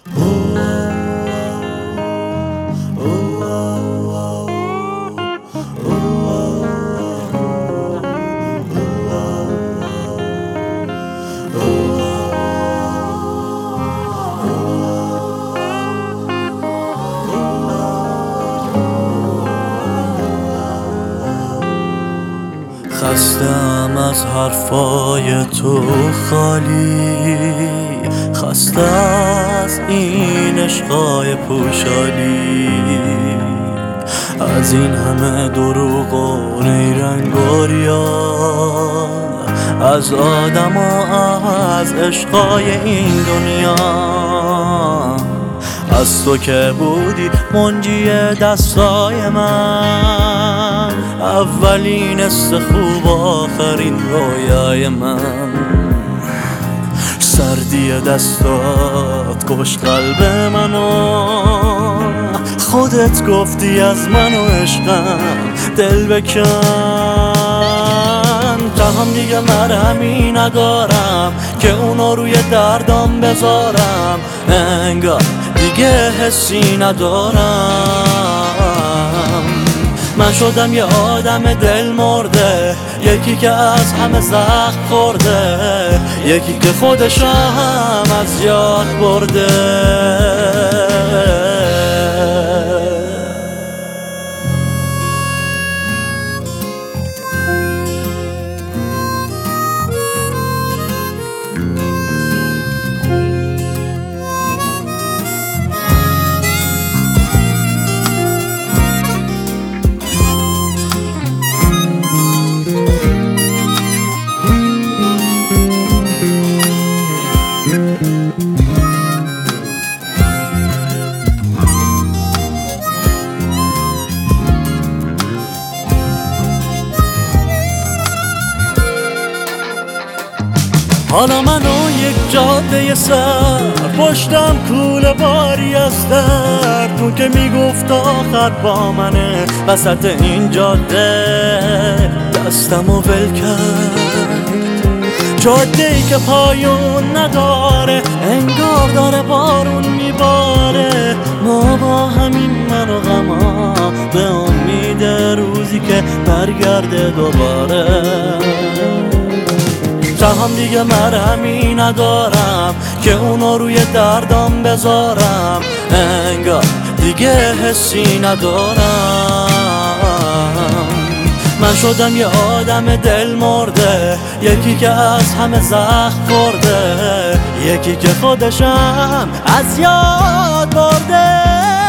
خستم از حرفای تو خالی، خسته از این عشقای پوشالی، از این همه دروغ و نیرنگاریا، از آدم و از عشقای این دنیا. از تو که بودی منجی دستای من، اولین خوب آخرین رویای من. سردی دستات کش قلب منو، خودت گفتی از من و عشقم دل بکن. تا هم دیگه مرهمی ندارم که اونو روی دردام بذارم، انگار دیگه حسی ندارم. من شدم یه آدم دل مرده، یکی که از همه زخم خورده، یکی که خودشم از یاد برده. حالا منو یک جاده سر، پشتم کوله باری از درد. اون که میگفت آخر با منه وسط این جاده، دستمو ول کرد. جاده ای که پایون نداره، انگار داره بارون میباره. ما با همین من و غما به امید روزی که برگرده دوباره. تا هم دیگه مرهمی ندارم که اونو روی دردام بذارم، انگار دیگه حسی ندارم. من شدم یه آدم دل مرده، یکی که از همه زخم خورده، یکی که خودشم از یاد برده.